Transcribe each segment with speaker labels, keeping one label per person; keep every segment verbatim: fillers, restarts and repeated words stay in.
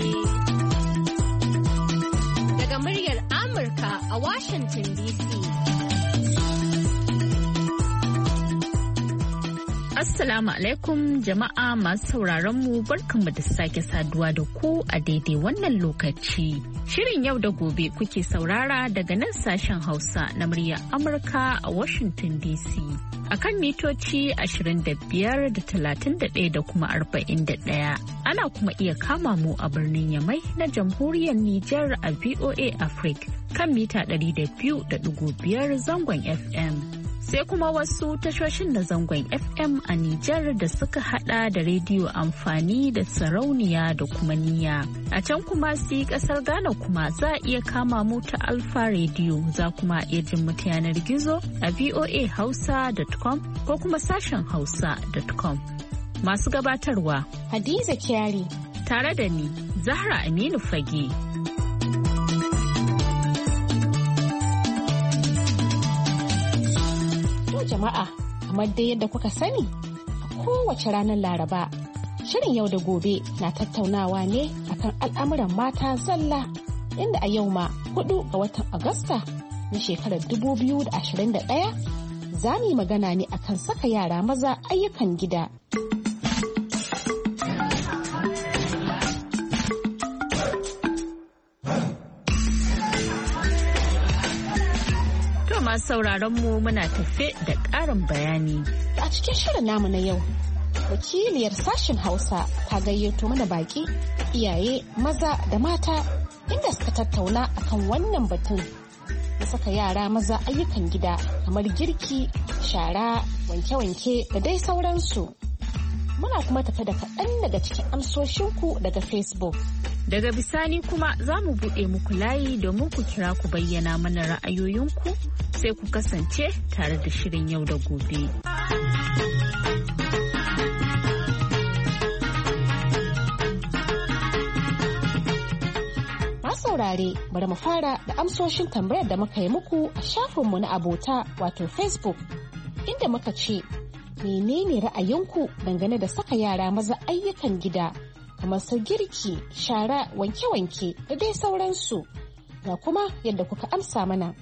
Speaker 1: Daga muryar Amurka a Washington D C.
Speaker 2: Assalamu alaikum jama'a masu sauraron mu barkanmu da sake saduwa da ku a daidai wannan lokaci. Shirin yau da gobe kuke saurara daga nan sashen Hausa na muryar Amurka a Washington D C. A kan mitoci ashirin da biyar da talatin da ɗaya da kuma arba'in da ɗaya. Ana kuma iya kama mu a birnin Yamai na Jamhuriyar Nijar a V O A Africa kan mita ɗari da biyu da ɗigo biyar zangon F M. Sai kuma wasu tashoshin na zangon F M a Nijar da suka hada da rediyo amfani da sarauniya da kuma niya. A can kuma si kasar Ghana kuma za a iya kama mu ta Alfa Radio, za kuma iya jin mu ta yanar gizo a voa hausa dot com ko kuma sashen hausa dot com. Masu gabatarwa
Speaker 1: Hadiza Kyari
Speaker 2: tare da ni Zahra Aminu Fage.
Speaker 1: Jama'a, kamar dai yadda kuka sani, a kowace ranar Laraba, shirin yau da gobe na tattaunawa ne akan al'amuran mata zalla, inda a yau ma hudu ga watan Agusta na shekarar dubu biyu da ashirin da ɗaya za mu yi magana ne akan saka yara maza ayyukan gida.
Speaker 2: Sauraron mu muna tafe da ƙarin bayani.
Speaker 1: A cikin shirin namu na yau, wakiliyar sashen Hausa ta gayyato mana baki iyaye maza da mata inda suka tattauna akan wannan batun na saka yara maza ayyukan gida kamar girki, shara, wanke-wanke da dai sauransu. Muna kuma tafe da kaɗan daga cikin amsoshinku daga Facebook.
Speaker 2: Daga bisani kuma za mu buɗe muku layi domin ku kira ku bayyana mana ra'ayoyinku, sai ku kasance tare da shirin yau da gobe.
Speaker 1: Masaurare, bari mu fara da amsoshin tambayar da muka yi muku a shafinmu na abota wato Facebook, inda muka ce, menene ra'ayinku dangane da saka yara maza ayyukan gida kamar su girki, shara, wanke-wanke da dai sauransu. Ga kuma yadda kuka amsa mana.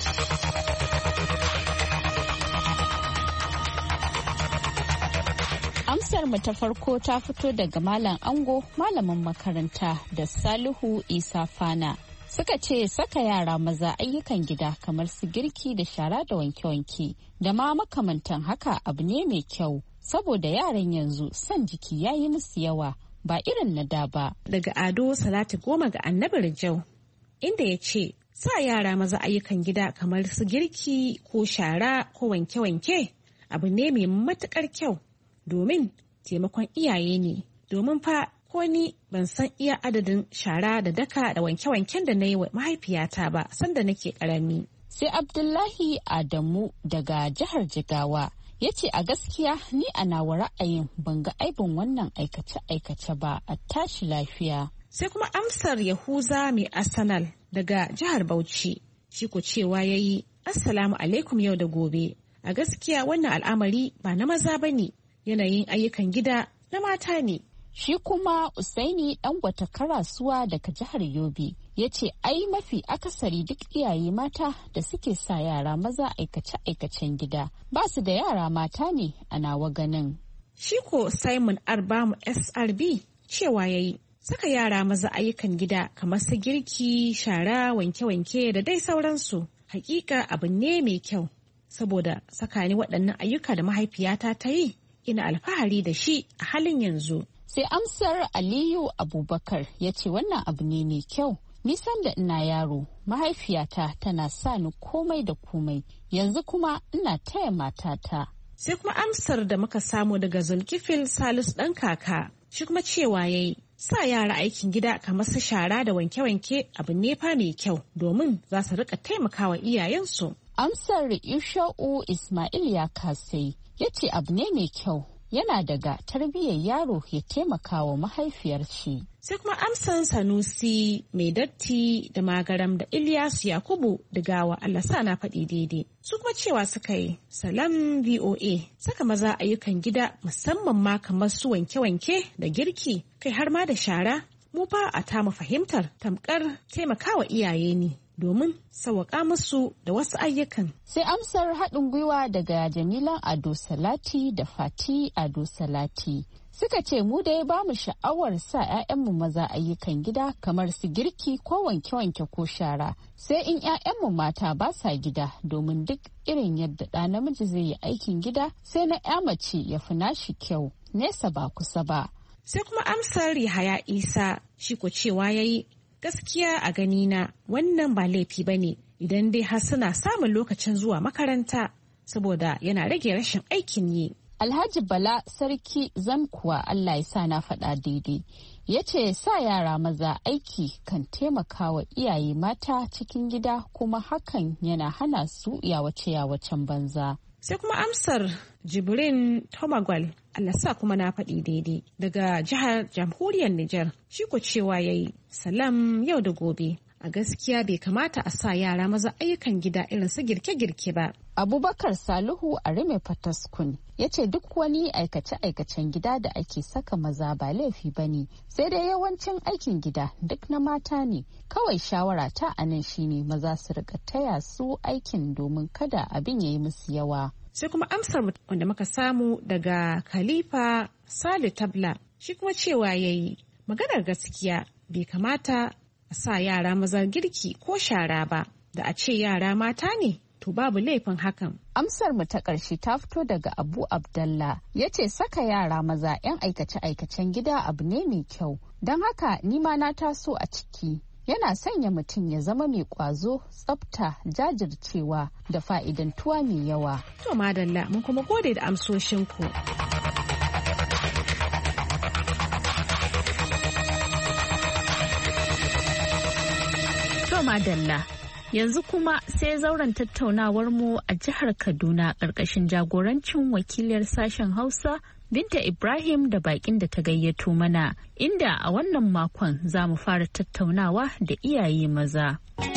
Speaker 2: Amsar mu ta farko ta fito daga Malam Ango, malamin makaranta da Salihu Isa Fana. Suka ce saka yara maza ayyukan gida kamar su girki da shara da wanke-wanke da ma makamantan haka abu ne mai kyau, saboda yaran yanzu son jiki yayi musu yawa. Ba irin na da ba.
Speaker 1: Daga Ado Salatu Goma ga Annabi Rijau, inda ya ce, sa yara maza ayyukan gida kamar su girki ko shara ko wanke-wanke abu ne mai matuƙar kyau, domin taimakon iyaye ne. Domin fa ko ni ban san iya adadin shara da daka da wanke-wanken da na yi wa mahaifiyata ba sanda nake ƙarami.
Speaker 2: Sai Abdullahi Adamu daga jihar Jigawa ya ce a gaskiya ni a nawa ra'ayin ban ga aibin wannan aikace-aikace ba, a tashi lafiya.
Speaker 1: Sai kuma amsar Yahuza mai Arsenal daga jihar Bauchi, shi ko cewa ya yi Assalamu alaikum yau da gobe. A gaskiya wannan al'amari ba na maza ba ne, yanayin ayyukan gida na mata ne.
Speaker 2: Shi kuma Usaini Dangwata Karasuwa daga jihar Yobe ya ce ai mafi akasari duk iyaye mata da suke sa yara maza aikace-aikacen gida ba su da yara mata ne a nawa ganin.
Speaker 1: Shi ko Simon Arbamu S R B cewa ya yi saka yara maza ayyukan gida kamar su girki, shara, wanke-wanke da dai sauransu. Hakika abu ne mai kyau, saboda saka ni waɗannan ayyuka da mahaifiyata ta yi ina alfahari da shi a halin yanzu.
Speaker 2: Sai amsar Aliyu Abubakar ya ce wannan abu ne mai kyau. Nisan da ina yaro, mahaifiyata tana sa ni komai da komai, yanzu kuma ina taya matata.
Speaker 1: Sai kuma amsar da muka samu daga Zulkifil Salisu ɗan kaka, shi kuma cewa ya yi sa yara aikin gida kamar su shara da wanke-wanke abu ne fa mai kyau, domin za su rika taimakawa iyayensu.
Speaker 2: Amsar Isha'u Ismail ya kasai ya ce abu ne mai kyau, yana daga tarbiyyar yaro ya taimaka wa mahaifiyar shi.
Speaker 1: Sai kuma amsan Sanusi mai datti da magaram da Ilyas Yakubu Digawa, Allah sa na faɗi daidai. Su kuma cewa suka yi salam V O A, saka maza ayyukan gida musamman ma kamar su wanke-wanke da girki kai har ma da shara mu fa a ta mu fahimtar tamkar taimakawa iyaye ne domin sauƙa musu da wasu ayyukan.
Speaker 2: Sai amsar haɗin gwiwa daga Jamilan Ado Salati da Fati Ado Salati. Suka ce mu da ya ba mu sha'awar sa 'ya'yanmu maza ayyukan gida kamar su girki ko wanke-wanke ko shara. Sai in 'ya'yanmu mata ba sa gida domin duk irin yadda ɗa namiji zai yi aikin gida sai na 'ya mace ya fi nashi kyau. Nesa ba kusa ba.
Speaker 1: Sai kuma amsar Yahaya Isa shi ko cewa ya yi gaskiya a ganina wannan ba laifi ba ne idan dai har suna samun lokacin zuwa makaranta saboda yana rage rashin aikin yi.
Speaker 2: Alhaji Bala Sarki Zankuwa Allah ya sa na faɗa daidai ya ce sa yara maza aiki kan taimaka wa iyaye mata cikin gida kuma hakan yana hana su yawace-yawacen banza.
Speaker 1: Sai kuma amsar Jibrin Tomagwal Allah sa kuma na faɗi daidai daga jihar Jamhuriyar Nijar shi ko cewa yayi salam yau da gobe a gaskiya bai kamata a sa yara maza ayyukan gida irin su girke-girke ba.
Speaker 2: Abubakar Salihu a Rime Fataskun ya ce duk wani aikace-aikacen gida da ake saka maza ba laifi ba ne sai dai yawancin aikin gida duk na mata ne kawai shawara ta a nan shine maza su rika taya su aikin domin kada abin ya yi musu yawa.
Speaker 1: Sai kuma amsar wanda muka samu daga Khalifa Sale Tabla shi kuma cewa yayi maganar gaskiya bai kamata a sa yara maza girki ko shara ba da a ce yara mata ne to babu laifin hakan.
Speaker 2: Amsar mu ta ƙarshe ta fito daga Abu Abdallah ya ce saka yara maza 'yan aikace-aikacen gida abu ne mai kyau don haka nima na taso a ciki. Yana sanya mutum ya zama mai ƙwazo, tsafta, jajircewa da fa'idantuwa mai yawa.
Speaker 1: To madalla mun kuma gode da amsoshinku.
Speaker 2: To madalla. Yanzu kuma sai zauren tattaunawar mu a jihar Kaduna ƙarƙashin jagorancin wakiliyar sashen Hausa Binta Ibrahim da bakin da ta gayyato mana, inda a wannan makon za mu fara tattaunawa da iyaye maza.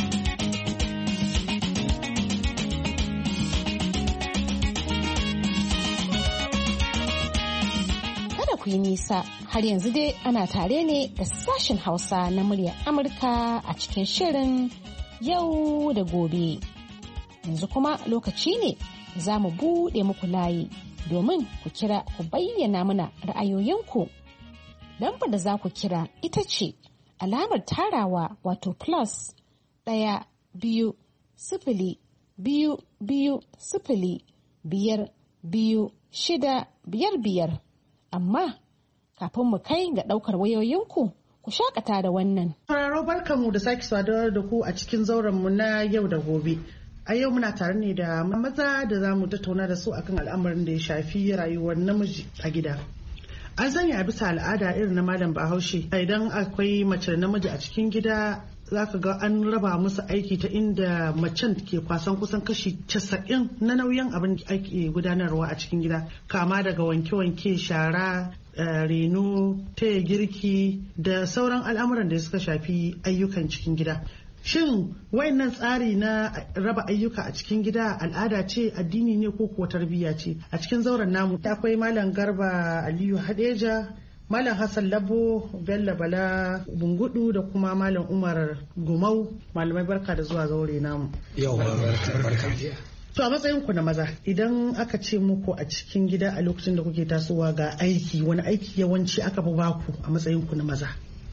Speaker 1: Kada ku yi nisa, har yanzu dai ana tare ne da sashen Hausa na muryar Amurka a cikin shirin yau da gobe. Yanzu kuma lokaci ne za mu buɗe muku layi domin ku kira ku bayyana mana ra'ayoyinku. Lambar da za ku kira ita ce alamar tarawa wato plus ɗaya biyu sifili biyu biyu sifili biyar biyu shida biyar biyar. Amma kafin mu kai ga ɗaukar wayoyinku ku shakata da wannan.
Speaker 3: Sauraro barkanmu da sake saduwa da ku a cikin zauren mu na yau da gobe. A yau muna tare ne da maza da za mu tattauna da su akan al'amarin da ya shafi rayuwar namiji a gida. An sanya a bisa al'ada irin na malam Bahaushe idan akwai mace da namiji a cikin gida za ka ga an raba musu aiki ta inda macen ke kwasan kusan kashi casa'in na nauyin abin da ake gudanarwa a cikin gida, kama daga wanke-wanke, shara, reno, taya girki da sauran al'amuran da suka shafi ayyukan cikin gida. Shin wayannan tsari na raba ayyuka a cikin gida al'ada ce, addini ne ko kuwa tarbiyya ce? A cikin zauren namu akwai Malam Garba Aliyu Hadeja, Malam Hassan Labo, Bello Bala Bungudu da kuma Malam Umar Gumau. Malamai barka da zuwa zaure namu.
Speaker 4: Yau barka.
Speaker 3: To a matsayin ku na maza, idan aka ce muku a cikin gida a lokacin da kuke tasowa ga aiki, wani aiki yawanci aka fi baku a matsayin ku na maza?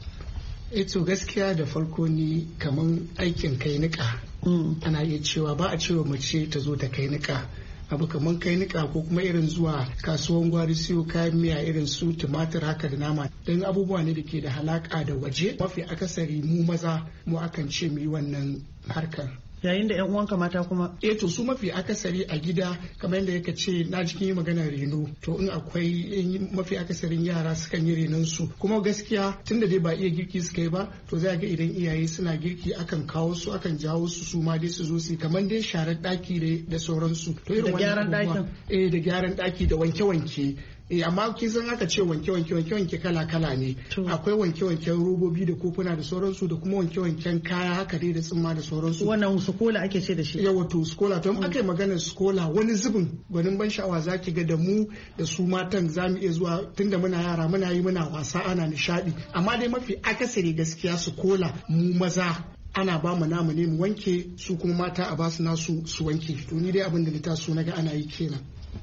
Speaker 4: E to gaskiya da farko ni kaman aikin kai nika ana iya cewa ba a cewa mace ta zo ta kai nika, abu kaman kai nika ko kuma irin zuwa kasuwan gwari siyo kayan miya irin su tumatir haka da nama, don abubuwa ne da ke da halaka da waje. Mafi akasari mu maza mu akan ce mu yi wannan harkar.
Speaker 3: Yayin da 'yan uwanka mata kuma?
Speaker 4: Eh to su mafi akasari a gida kamar yadda yake ce na cikin yi magana reno, to in akwai mafi akasarin yara sukan yi renon su, kuma gaskiya tunda dai ba iya girki suka yi ba to za ga idan iyaye suna girki akan kawo su akan jawo su su ma dai su zo su kamar dai sharar daki da sauransu. To
Speaker 3: da gyaran dakin?
Speaker 4: Eh da gyaran daki da wanke-wanke eh amma kisan aka ce wanke wanke wanke wanke kala kala ne akwai wanke wanken robobi da kofuna da sauransu da kuma wanke wanken kaya haka dai da tsumma da sauransu
Speaker 3: wannan skola ake ce da shi
Speaker 4: yawa to skola to in aka yi maganar skola wani zubin gwanin ban sha'awa zaki ga da mu da su matan zamu iya zuwa tunda muna yara muna yi muna wasa ana nishadi amma dai mafi akasari gaskiya skola mu maza ana ba mu namu ne mu wanke su kuma mata a basu nasu su wanke to ni dai abin da na taso naga ana yi kenan.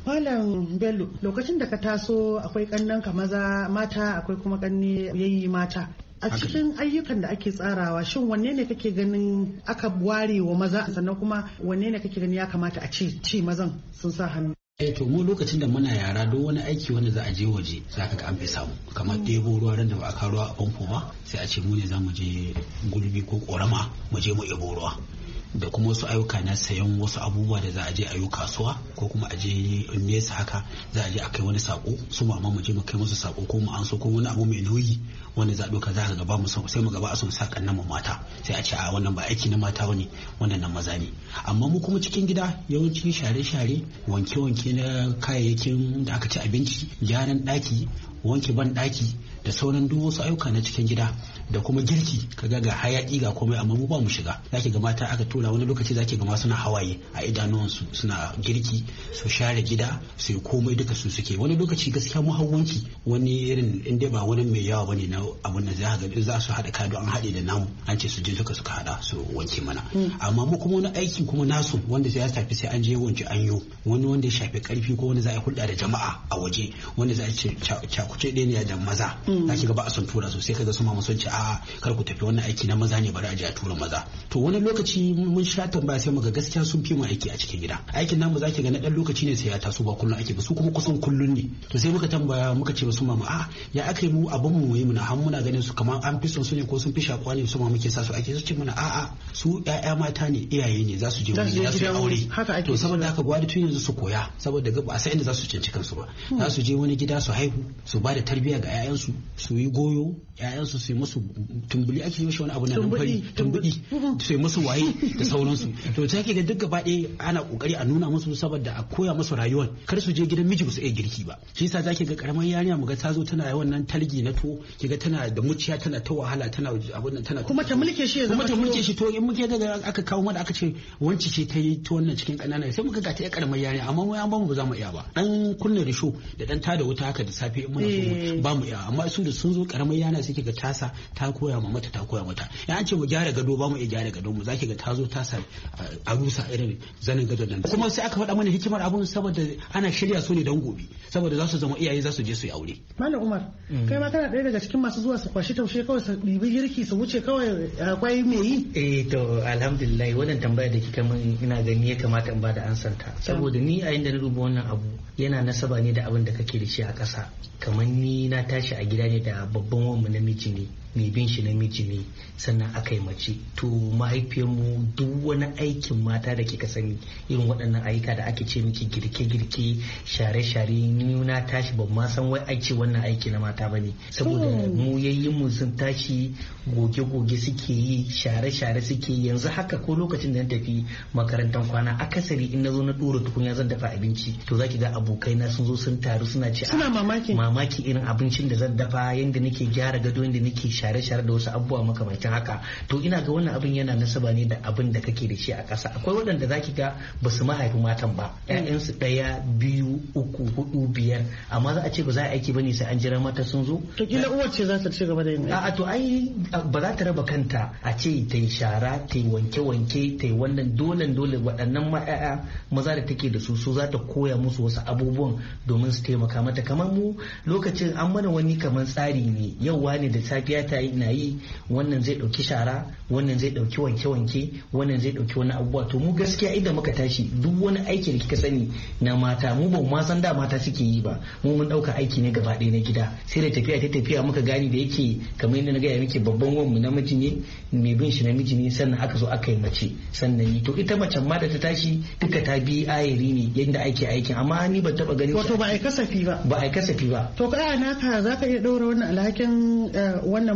Speaker 3: Malam Bello, lokacin da ka taso akwai kannan ka maza mata akwai kuma kanne yayi mata. A cikin ayyukan da ake tsarawa shin wanne ne kake ganin aka ware wa maza sannan kuma wanne ne kake ganin ya kamata a ce ci mazan sun sa hannu?
Speaker 5: Eh to mu lokacin da muna yara don wani aiki wanda za a je waje za ka ga an fi samu kamar ɗebo ruwa ran da ba a kawo ruwa a famfo ba sai a ce mu ne za mu je gulbi ko ƙorama mu je mu ɗebo ruwa da kuma wasu ayyuka na sayan wasu abubuwa da za a je a yi kasuwa ko kuma a je nesa haka za a je a kai wani sako su mama mu je mu kai musu sako ko mu an so ko wani abu mai nauyi wanda za a ɗauka za ka gaba mu sai mu gaba a son sa kannan mu mata sai a ce a wannan ba aiki na mata bane wannan na maza ne amma mu kuma cikin gida yawanci share-share wanke-wanke na kayayyakin da aka ci abinci gyaran ɗaki wanke ban ɗaki da sauran duk wasu ayyuka na cikin gida da kuma girki kaga ga hayaki ga komai amma mu ba mu shiga zaki ga mata aka tura wani lokaci zaki ga ma suna hawaye a idanuwansu suna girki su share gida su yi komai duka su suke wani lokaci gaskiya mu hawanki wani irin inda ba wani mai yawa bane na abun da za ga za su hada kado an hade da namu an ce su je duka suka hada su wanke mana amma mu kuma wani aikin kuma nasu wanda sai ya tafi sai an je wanke an yo wani wanda ya shafi karfi ko wani za a hulɗa da jama'a a waje wanda za a ce cakuce ɗaya ne da maza zaki ga ba a son tura su sai kaga su ma sun ce a kar ku tafi wannan aiki na maza ne bari a je a tura maza to wani lokaci mun sha tambaya sai muga gaskiya sun fi mu aiki a cikin gida aikin namu zaki ga na dan lokaci ne sai ya taso ba kullun ake ba su kuma kusan kullun ne to sai muka tambaya muka ce su mama a ya aka yi mu abun mu yi muna har muna ganin su kamar an fi son su ne ko sun fi shakuwa ne su ma muke sa su ake su ce mana a a su ƴaƴa mata ne iyaye ne za su je wani gida su aure to saboda haka gwada tun yanzu su koya saboda ga ba sai inda za su cinci kansu ba za su je wani gida su haihu su ba da tarbiyya ga ƴaƴansu su yi goyo ƴaƴansu su yi musu tumbuli ake yi wani abu na nan fari tumbudi su yi musu waye da sauransu to ta ke ga duk gaba ɗaya ana kokari a nuna musu saboda a koya musu rayuwar kar su je gidan miji ba su iya girki ba shi yasa zaki ga karamar yarinya mu ga ta zo tana yawan nan talgi na to kiga tana da muciya tana ta wahala tana abun nan tana
Speaker 3: kuma ta mulke shi
Speaker 5: kuma ta mulke shi to in muke daga aka kawo mana aka ce wanci ce ta yi to wannan cikin kanana sai muka ga ta karamar yarinya amma mu an ba mu ba za mu iya ba dan kunna risho da dan tada wuta haka da safe in muna so ba mu iya amma su da sun zo karamar yana sai kiga tasa ta koya ma mata ta koya mata ya an ce mu gyara gado ba mu iya gyara gado mu zaki ga ta zo tasa a rusa irin zanin gado nan kuma sai aka faɗa mana hikimar abun saboda ana shirya su ne don gobe saboda za su zama iyaye za su je su yi aure
Speaker 3: Malam Umar kai ma kana ɗaya daga cikin masu zuwa su kwashi taushe kawai su ɗibi girki su wuce kawai akwai me yi
Speaker 6: eh to alhamdulillah wannan tambaya da kika min ina gani ya kamata in bada ansar ta saboda ni a inda na duba wannan abu yana nasaba ne da abin da kake da shi a ƙasa kamar ni na tashi a gida ne da babban wanmu namiji ne mai bin shi namiji ne sannan aka yi mace to mahaifiyarmu duk wani aikin mata da kika sani irin waɗannan ayyuka da ake ce miki girke-girke share-share ni na tashi ban ma san wai aice wannan aiki na mata bane saboda mu yayin mu sun tashi goge-goge suke yi share-share suke yi yanzu haka ko lokacin da na tafi makarantar kwana akasari in na zo na ɗora tukunya zan dafa abinci to zaki ga abokai na sun zo sun taru suna ce
Speaker 3: suna mamaki
Speaker 6: mamaki irin abincin da zan dafa yanda nake gyara gado yanda nake share-share da wasu abubuwa makamancin haka to ina ga wannan abin yana nasaba ne da abin da kake da shi a ƙasa akwai waɗanda zaki ga ba su mahaifi matan ba ƴaƴansu ɗaya biyu uku hudu biyar amma za a ce ba za a aiki bane sai an jira mata sun zo
Speaker 3: to kila uwar ce za ta ci gaba da yin
Speaker 6: a'a to ai ba za ta raba kanta a ce ta yi shara ta yi wanke-wanke ta yi wannan dole dole waɗannan ma ƴaƴa maza da take da su su za ta koya musu wasu abubuwan domin su taimaka mata kamar mu lokacin an mana wani kamar tsari ne yau wani da safiya ta yi na yi wannan zai dauki shara wannan zai dauki wanke-wanke wannan zai dauki wani abubuwa to mu gaskiya idan muka tashi duk wani aiki da kika sani na mata mu ba ma san da mata suke yi ba mu mun dauka aiki ne gaba ɗaya na gida sai da tafiya ta tafiya muka gani da yake kamar yadda na gaya miki babban wanmu namiji ne mai bin shi namiji ne sannan aka zo aka yi mace sannan yi to ita macen ma da ta tashi duka ta bi ayari ne yadda ake aikin amma ni ban taba ganin
Speaker 3: wato ba a kasafi ba
Speaker 6: ba a kasafi ba
Speaker 3: to kai naka zaka iya daura wannan alhakin wannan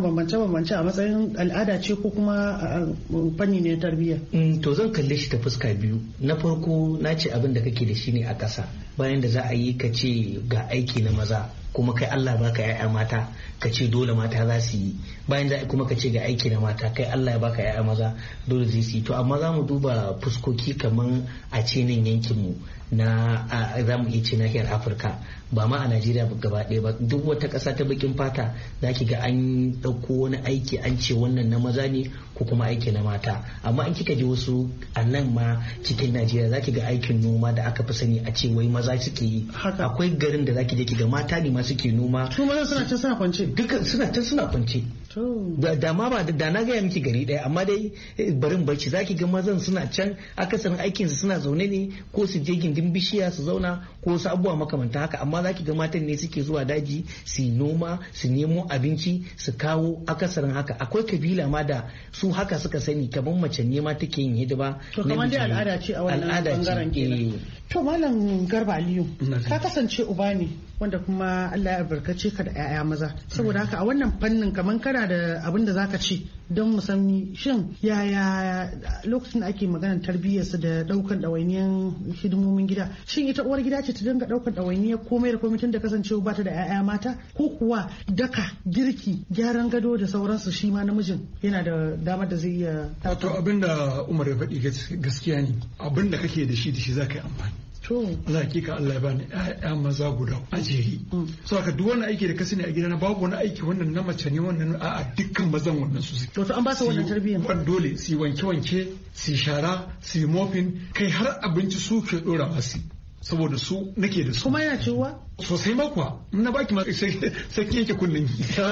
Speaker 3: bambance-bambance a matsayin al'ada ce ko kuma fanni ne tarbiyya?
Speaker 6: To zan kalle shi ta fuska biyu. Na farko na ce abin da kake da shi ne a ƙasa, bayan da za a yi ka ce ga aiki na maza kuma kai Allah baka ya'ya mata ka ce dole mata za su yi, bayan za kuma ka ce ga aiki na mata kai Allah ya baka ya'ya maza dole zai su yi. To amma za mu duba fuskoki kaman a ce nan yankin mu na za mu iya ce nahiyar Afirka, ba ma a Najeriya gaba ɗaya ba, duk wata ƙasa ta bakin fata za ki ga an ɗauko wani aiki an ce wannan na maza ne ko kuma aiki na mata. Amma in kika je wasu a nan ma cikin Najeriya za ki ga aikin noma da aka fi sani a ce wai maza suke yi. Akwai garin da za ki je ki ga mata ne ma suke noma.
Speaker 3: Su maza suna can suna kwance.
Speaker 6: Duka suna can suna kwance. Da ma ba da na gaya miki gari ɗaya, amma dai barin barci za ki ga mazan suna can akasarin aikinsu suna zaune ne ko su je gindin bishiya su zauna ko su abubuwa makamanta haka, amma za ki ga matan ne suke zuwa daji su yi noma su nemo abinci su kawo akasarin haka. Akwai kabila ma da su haka suka sani kamar mace ne ma take yin hidima.
Speaker 3: To kamar dai al'ada ce a wannan bangaren kenan. To Malam Garba Aliyu, ka kasance uba ne wanda kuma Allah ya albarkace ka da 'ya'ya maza, saboda haka a wannan fannin kamar kana da abin da zaka ce don mu san shin yaya lokacin da ake maganar tarbiyyarsa da daukan ɗawainiyar hidimomin gida, shin ita uwar gida ce ta dinga daukan ɗawainiyar komai da komai tun da kasancewa ba ta da 'ya'ya mata, ko kuwa daka girki gyaran gado da sauransu shi ma namijin yana da damar da zai iya?
Speaker 7: Wato abin da Umar ya faɗi gaskiya ne, abin da kake da shi da shi za ka yi amfani. Allah hakika Allah ya bani ƴaƴa maza guda a jeri. So haka duk wani aiki da ka sani a gidana babu wani aiki wannan na mace ne wannan a'a dukkan mazan wannan su suke.
Speaker 3: To an ba su wannan tarbiyyar.
Speaker 7: Wan dole su wanke wanke, su shara, su mofin, kai har abinci su ke dora masu. Saboda su nake da su.
Speaker 3: Kuma yana cewa?
Speaker 7: Sosai ma kuwa. Na baki ma sai yanke kunnen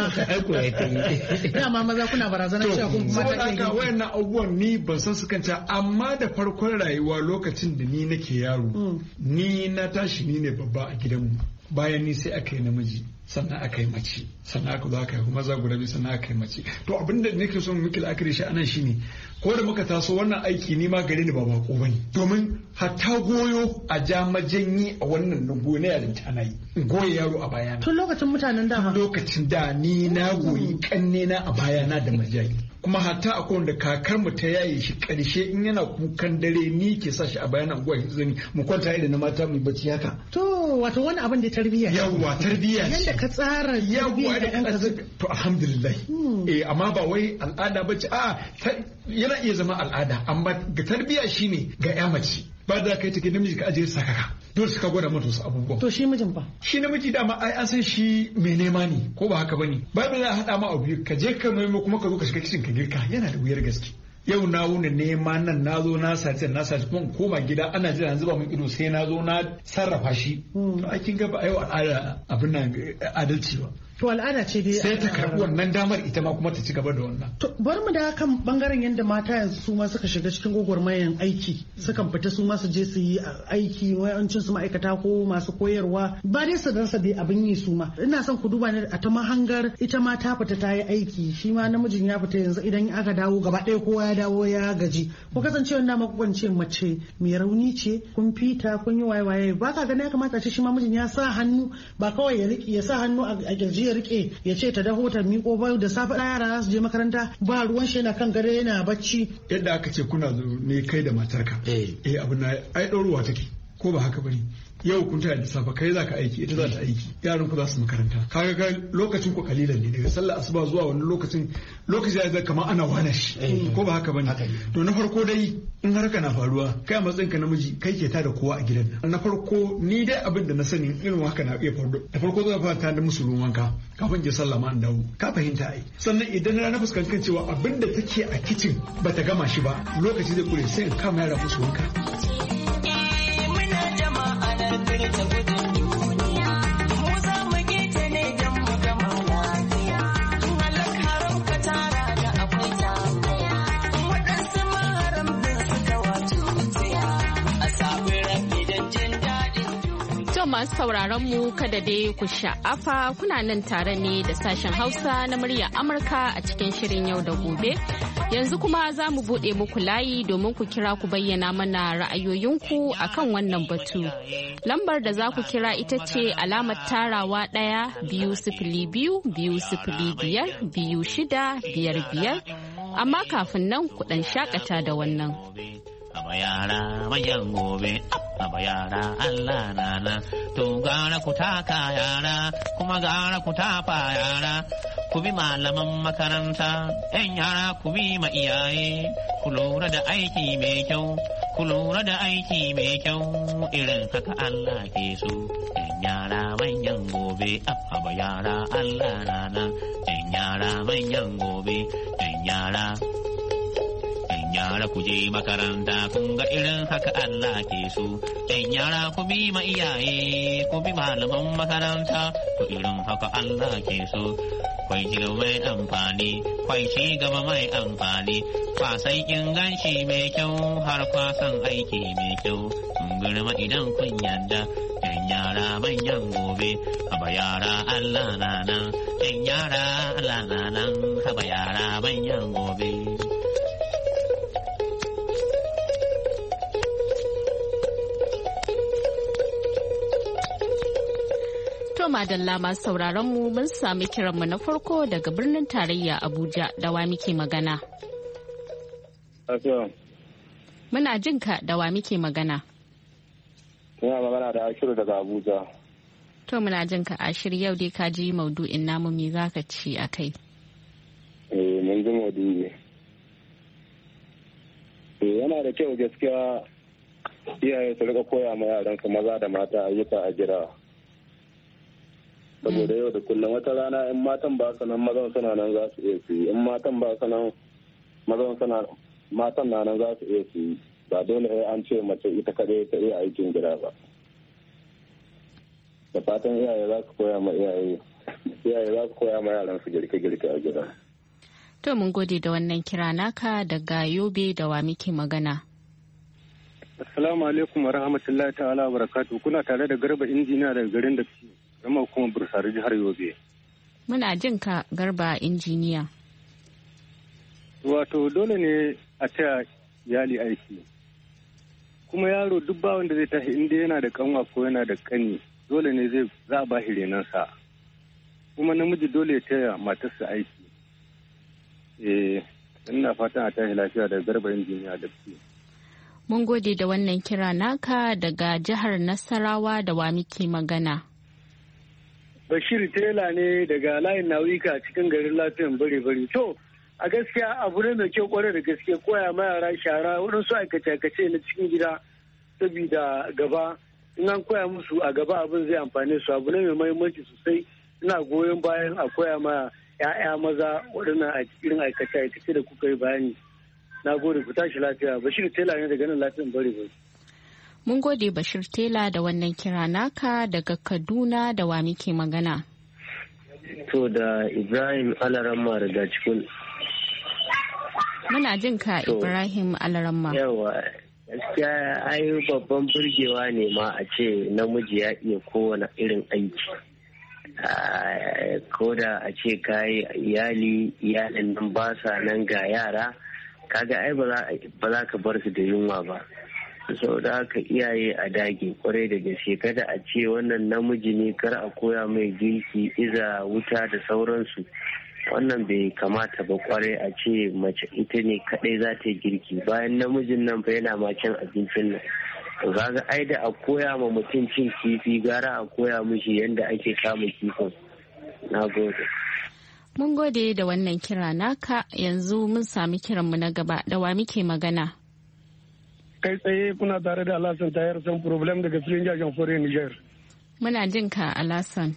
Speaker 7: ki.
Speaker 3: Dama maza kuna barazana cewa kun kuma
Speaker 7: ta ke. Saboda wayannan abubuwan ni ban san su kanta, amma da farkon rayuwa lokacin da ni nake yaro ni na tashi ni ne babba a gidanmu. Bayan ni sai aka yi namiji, sannan aka yi mace, sannan aka zo aka yi maza guda biyu, sannan aka yi mace. To abin da nake son muke la'akari shi anan shine ko da muka taso wannan aiki ni ma gare ni ba bako bane, domin hatta goyo a ja majanyi a wannan na goyo na yarinta na yi goye yaro a bayana.
Speaker 3: Tun lokacin mutanen da
Speaker 7: lokacin da ni na goyi kanne na a bayana da majayi. Kuma hatta akwai wanda kakar mu ta yaye shi karshe in yana kukan dare ni ke sa shi a bayana unguwa zani mu kwanta idan na mata mu bacci haka.
Speaker 3: To wato wani abin da tarbiyya.
Speaker 7: Yawwa tarbiyya ce.
Speaker 3: Yanda ka tsara tarbiyya da ɗanka.
Speaker 7: To alhamdulillah. Eh amma ba wai al'ada bace, a yana iya zama al'ada, amma ga tarbiyya shine ga ya mace. Ba da kai take namiji ka ajiye sakaka. Dole suka gwada mata wasu abubuwa.
Speaker 3: To shi mijin fa?
Speaker 7: Shi namiji dama ai an san shi mai nema ne ko ba haka bane. Ba da za a haɗa ma abu ka je ka nemo kuma ka zo ka shiga kicin ka girka yana da wuyar gaske. Yau na wuni nema nan na zo na sace na sace kuma koma gida ana jira zuba mun ido sai na zo na sarrafa shi. To a kin ga ba yau al'ada abin nan adalci ba.
Speaker 3: To al'ada ce dai
Speaker 7: sai ta karɓi wannan damar ita ma kuma ta ci gaba da wannan.
Speaker 3: To bari mu da kan bangaren yadda mata yanzu su ma suka shiga cikin gwagwarmayan aiki, sukan fita su ma su je su yi aiki, wayancin su ma'aikata ko masu koyarwa ba dai su rasa dai abin yi su ma. Ina son ku duba ne a ta mahangar ita ma ta fita ta yi aiki, shi ma namijin ya fita yanzu idan aka dawo gaba ɗaya kowa ya dawo ya gaji. Ko kasancewa na makwance mace mai rauni ce, kun fita kun yi waye waye, ba ka gani ya kamata ce shi ma mijin ya sa hannu, ba kawai ya riƙe ya sa hannu a kirji ya rike ya ce ta daho ta miƙo ba da safe yara su je makaranta ba ruwan shi yana kan gare yana bacci.
Speaker 7: Yadda aka ce kuna ne kai da matarka eh abin na ai ɗauruwa take ko ba haka bane. Yau kun taya da safe kai za ka aiki ita za ta aiki yaran ku za su makaranta, kaga ga lokacin ku kalilan ne daga sallar asuba zuwa wani lokacin lokaci ya zai kamar ana wana shi ko ba haka bane. To na farko dai in har na faruwa kai a matsayin ka namiji kai ke tada kowa a gidan nan. Na farko ni dai abin da na sani irin haka na iya faru da farko zan fara tada musu ruwan wanka kafin je sallah ma an dawo ka fahimta ai. Sannan idan na fuskanci cewa abin da take a kicin bata gama shi ba lokaci zai kure sai in kama yara musu wanka.
Speaker 2: masu sauraron mu kada dai ku sha'afa kuna nan tare ne da sashen Hausa na muryar Amurka a cikin shirin yau da gobe. Yanzu kuma za mu buɗe muku layi domin ku kira ku bayyana mana ra'ayoyinku akan wannan batu. Lambar da za ku kira ita ce alamar tarawa ɗaya biyu sifili biyu biyu sifili biyar biyu shida biyar biyar. Amma kafin nan ku ɗan shakata da wannan.
Speaker 8: Aba yara manyan gobe, aba yara Allah nana, to gara ku taka yara, kuma gara ku tafa yara, ku bi malaman makaranta, ‘yan yara ku bi ma iyaye, ku lura da aiki mai kyau, ku lura da aiki mai kyau, irin haka Allah ke so. ‘Yan yara manyan gobe, aba yara Allah nana, ‘yan yara manyan gobe, ‘yan yara. Yara ku je makaranta kun ga irin haka Allah ke so. Yan yara ku bi ma iyaye ku bi malaman makaranta ku irin haka Allah ke so. Kwai ci gaba mai amfani, kwai ci gaba mai amfani. Kwasan inganci mai kyau har kwasan aiki mai kyau. Kun girma idan kun yadda. Yan yara manyan gobe, haba yara Allah na nan. Yan yara Allah na nan, haba yara manyan gobe.
Speaker 2: To madalla masu sauraron mu mun sami kiranmu na farko daga birnin tarayya Abuja da wa muke magana. Muna jin ka da wa muke magana.
Speaker 9: Ina magana da Ashiru daga Abuja.
Speaker 2: To muna jin ka Ashiru yau dai ka ji maudu'in namu me zaka ci a kai?
Speaker 9: Eh mun ji maudu'i. Eh yana da kyau gaskiya iyaye su rika koya ma yaransu maza da mata ayyuka a gida. Saboda yau da kullum wata rana in matan ba su nan mazan suna nan za su iya su yi, in matan ba su nan mazan suna matan na nan za su iya su yi, ba dole sai an ce mace ita kadai ta iya aikin gida ba. Da fatan iyaye za su koya ma iyaye iyaye za su koya ma yaran su girke-girke a gida.
Speaker 2: To mun gode da wannan kira naka daga Yobe da wa muke magana.
Speaker 9: Assalamu alaikum wa rahmatullahi ta'ala wa barakatuh. Kuna tare da Garba injiniya daga garin da zama kuma Bursari jihar Yobe.
Speaker 2: Muna jin ka Garba injiniya.
Speaker 9: Wato dole ne a taya iyali aiki. Kuma yaro duk ba wanda zai tashi inda yana da kanwa ko yana da kani dole ne zai za a ba shi renansa. Kuma namiji dole ya taya matarsa aiki. Eh, ina fatan a tashi lafiya da Garba injiniya da su.
Speaker 2: Mun gode da wannan kira naka daga jihar Nasarawa da wa muke magana.
Speaker 10: Bashir Tela ne daga layin Nawika cikin garin lafiyan bare-bare. To, a gaskiya abu ne mai kyau kwarai da gaske koya ma yara shara waɗansu aikace-aikace na cikin gida saboda gaba in an koya musu a gaba abin zai amfane su abu ne mai mahimmanci sosai. Ina goyon bayan a koya ma 'ya'ya maza waɗannan irin aikace-aikace da kuka yi bayani. Na gode ku tashi lafiya. Bashir Tela ne daga nan lafiyan bare-bare.
Speaker 2: Mun gode Bashir Tela da wannan kira naka daga Kaduna da wa muke magana.
Speaker 11: To da Ibrahim Alaramma daga cikin.
Speaker 2: Muna jin ka Ibrahim Alaramma.
Speaker 11: Yawa, gaskiya ai babban burgewa ne ma a ce namiji ya iya kowane irin aiki. Ko da a ce kayi iyali iyalin nan ba sa nan ga yara, kaga ai ba za ka bar su da yunwa ba. Sau da haka iyaye a dage kwarai da gaske kada a ce wannan namiji ne kar a koya mai girki iza wuta da sauransu wannan bai kamata ba kwarai a ce mace ita ne kadai za ta yi girki bayan namijin nan fa yana ma cin abincin nan to kaga ai da a koya ma mutum cin kifi gara a koya mishi yadda ake kama kifin. Na gode.
Speaker 2: Mun gode da wannan kira naka yanzu mun sami kiranmu na gaba da wa muke magana.
Speaker 10: Kai tsaye kuna tare da Alasan Tayar San Problem daga filin jajen Fore Niger.
Speaker 2: Muna jin ka Alasan.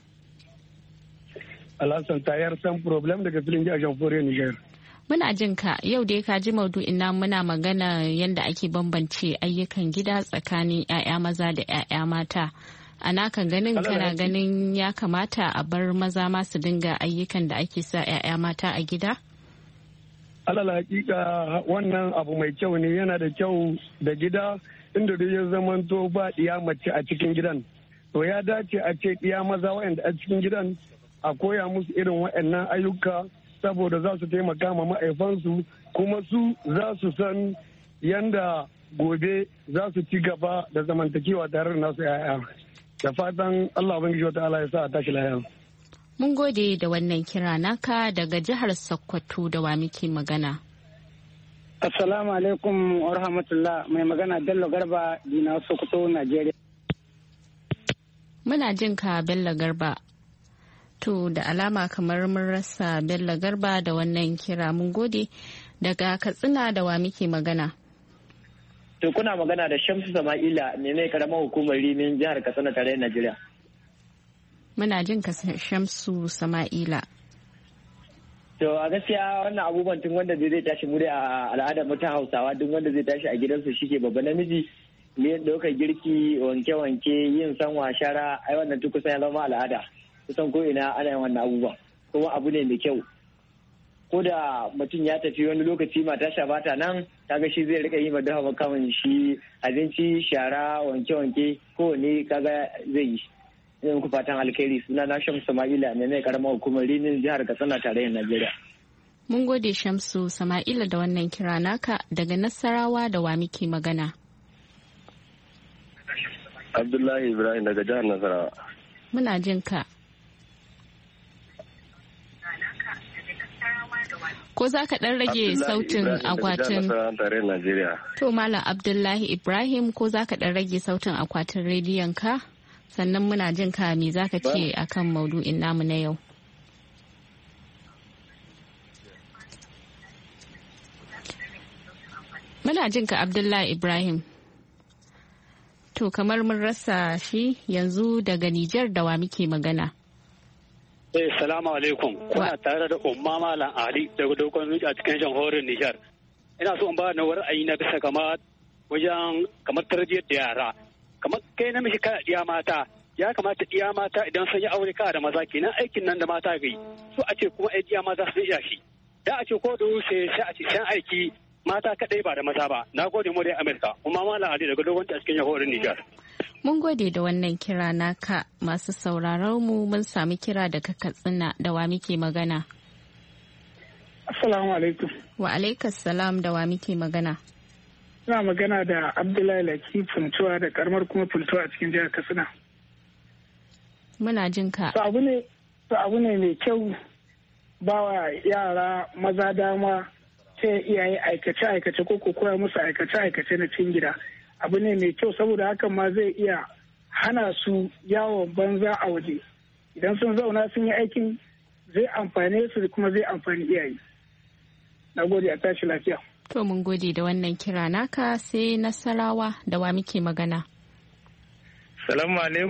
Speaker 10: Alasan Tayar San Problem daga filin jajen Fore Niger.
Speaker 2: Muna jin ka yau dai ka ji maudu'in na muna magana yadda ake bambance ayyukan gida tsakanin 'ya'ya maza da 'ya'ya mata. A naka ganin kana ganin ya kamata a bar maza ma su dinga ayyukan da ake sa 'ya'ya mata a gida?
Speaker 10: Alal hakika wannan abu mai kyau ne yana da kyau da gida inda da ya zamanto ba ɗiya mace a cikin gidan. To ya dace a ce ɗiya maza waɗanda a cikin gidan a koya musu irin waɗannan ayyuka saboda za su taimaka ma ma'aifansu kuma su za su san yanda gobe za su ci gaba da zamantakewa tare da nasu 'ya'ya. Da fatan Allah ubangiji wata ala ya sa a tashi lafiya.
Speaker 2: Mun gode da wannan kira naka daga jihar Sokoto da wa muke magana.
Speaker 12: Assalamu alaikum wa rahmatullah, mai magana Bello Garba Dina Sokoto Najeriya.
Speaker 2: Muna jin ka Bello Garba. To da alama kamar mun rasa Bello Garba da wannan kira, mun gode. Daga Katsina da wa muke magana.
Speaker 13: To kuna magana da Shamsu Sama'ila ne mai karamar hukumar Rimin jihar Katsina tarayyar Najeriya.
Speaker 2: Muna jin ka Shamsu Sama'ila.
Speaker 13: To a gaskiya wannan abubuwan tun wanda zai tashi mu a al'adar mu ta Hausawa duk wanda zai tashi a gidansu shike babba namiji ne ɗaukar girki wanke-wanke yin sanwa shara ai wannan duk kusan ya zama al'ada kusan ko ina ana yin wannan abubuwan kuma abu ne mai kyau ko da mutum ya tafi wani lokaci mata sha bata nan kaga shi zai rika yi ma dafa makamin shi abinci shara wanke-wanke ko ne kaga zai yi yin ku fatan alkhairi suna na Shamsu Sama'ila ne mai karamar hukumar Rinin jihar Katsina tarayyar Najeriya.
Speaker 2: Mun gode Shamsu Sama'ila da wannan kira naka daga Nasarawa da wa muke magana.
Speaker 9: Abdullahi Ibrahim daga jihar Nasarawa.
Speaker 2: Muna jin ka. Ko za ka ɗan rage sautin akwatin? To Malam Abdullahi Ibrahim ko za ka ɗan rage sautin akwatin rediyon ka? Sannan muna jin ka me za ka ce akan maudu'in namu na yau. Muna jin ka Abdullahi Ibrahim. To kamar mun rasa shi yanzu daga Nijar da wa muke magana.
Speaker 14: Eh, salamu alaikum. Kuna tare da Umma Malam Ali daga Dogon Nuki a cikin jamhuriyar Nijar. Ina so in ba na ra'ayi na bisa kamar wajen kamar tarbiyyar da yara. Kamar kai namiji kana iya mata, ya kamata iya mata idan sun yi aure ka da maza kenan aikin nan da mata ga yi. So a ce kuma ai iya mata sun iya shi. Da a ce ko da wuce sai a ce san aiki mata kadai ba da maza ba. Na gode mu da Amerika. Umma Malam Ali daga Dogon Nuki a cikin jamhuriyar Nijar.
Speaker 2: Mun gode da wannan kira naka masu sauraron mu mun sami kira daga Katsina da wa muke magana.
Speaker 12: Assalamu alaikum.
Speaker 2: Wa alaikas salam da wa muke magana.
Speaker 12: Ina magana da Abdullahi Laki Funtuwa da karamar kuma Funtuwa a cikin jihar Katsina.
Speaker 2: Muna jin ka.
Speaker 12: To abu ne to abu ne mai kyau bawa yara maza dama sai iyaye aikace aikace ko ko koya musu aikace aikace na cikin gida. Abu ne mai kyau saboda hakan ma zai iya hana su yawon banza a waje idan sun zauna sun yi aikin zai amfane su kuma zai amfani iyaye. Na gode a tashi lafiya.
Speaker 2: To mun gode da wannan kira naka sai Nasarawa da wa muke magana.
Speaker 10: Salamu alaikum.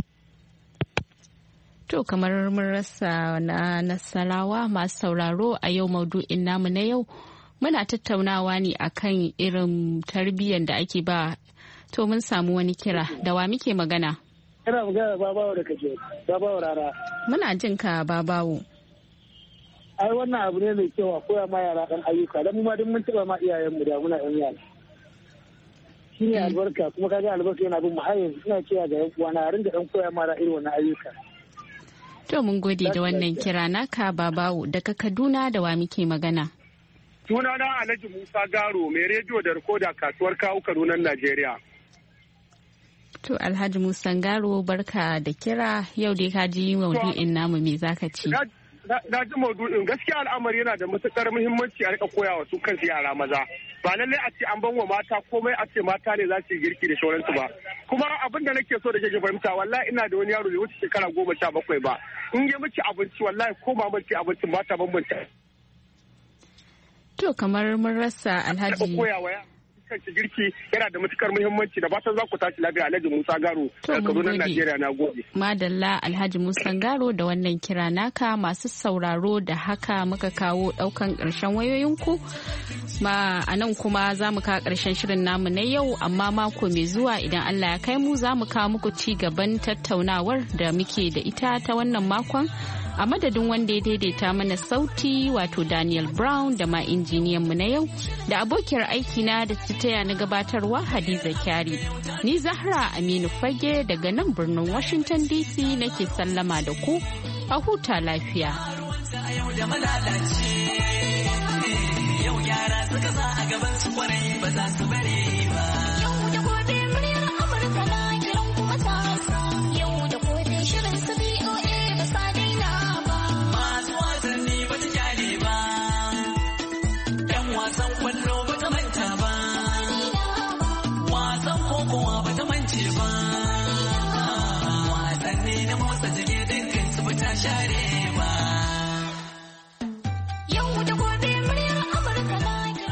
Speaker 2: To kamar mun rasa na Nasarawa masu sauraro a yau maudu'in namu na yau. Muna tattaunawa ne akan irin tarbiyyar da ake ba. To mun samu wani kira da wa muke magana.
Speaker 12: Ina magana babawo da kaje, babawo rara.
Speaker 2: Muna jin ka babawo.
Speaker 12: Ai wannan abu ne mai kyau a koya ma yara ɗan ayyuka dan mu ma duk mun taba ma iyayen mu da muna ɗan yara. Shi ne albarka kuma kaga albarka yana bin mu har yanzu ina cewa ga yan uwa na ringa ɗan koya ma irin wannan ayyuka.
Speaker 2: To mun gode da wannan kira naka babawo daga Kaduna da wa muke magana.
Speaker 10: Sunana Alhaji Musa Garo mai rediyo da rikoda kasuwar kawo Kaduna Najeriya.
Speaker 2: To Alhaji Musa Garo barka da kira yau dai ka ji maudu'in namu me zaka ce?
Speaker 10: Na ji maudu'in gaskiya al'amari yana da matukar muhimmanci a rika koya wa su kansu yara maza. Ba lallai a ce an ban wa mata komai a ce mata ne za su yi girki da shauransu ba. Kuma abin da nake so da ke fahimta wallahi ina da wani yaro da wuce shekara goma sha bakwai ba. In ya miki abinci wallahi ko ma mace abincin ba ta bambanta.
Speaker 2: To kamar mun rasa Alhaji.
Speaker 10: Kanci girki yana da matukar muhimmanci da fatan za ku tashi lafiya Alhaji Musa Garo daga Kaduna Najeriya na gode.
Speaker 2: Madalla Alhaji Musa Garo da wannan kira naka masu sauraro da haka muka kawo daukan karshen wayoyinku. Ma a nan kuma za mu kawo karshen shirin namu na yau amma mako mai zuwa idan Allah ya kai mu za mu kawo muku ci gaban tattaunawar da muke da ita ta wannan makon. A madadin wanda ya daidaita mana sauti wato Daniel Brown da ma injiniyan mu na yau da abokiyar aikina da ta taya na gabatarwa Hadiza Kyari. Ni Zahra Aminu Fage daga nan birnin Washington D C nake sallama da ku a huta lafiya.
Speaker 15: yau da malalace yau yara suka sa a gaban su kwarai ba za su bare ba.
Speaker 16: Yau da gobe muryar Amurka na kiran kuma tasa. Yau da gobe shirin su B O A ba sa daina ba.
Speaker 15: Masu wasanni ba ta kyale ba. Yan wasan kwallo ba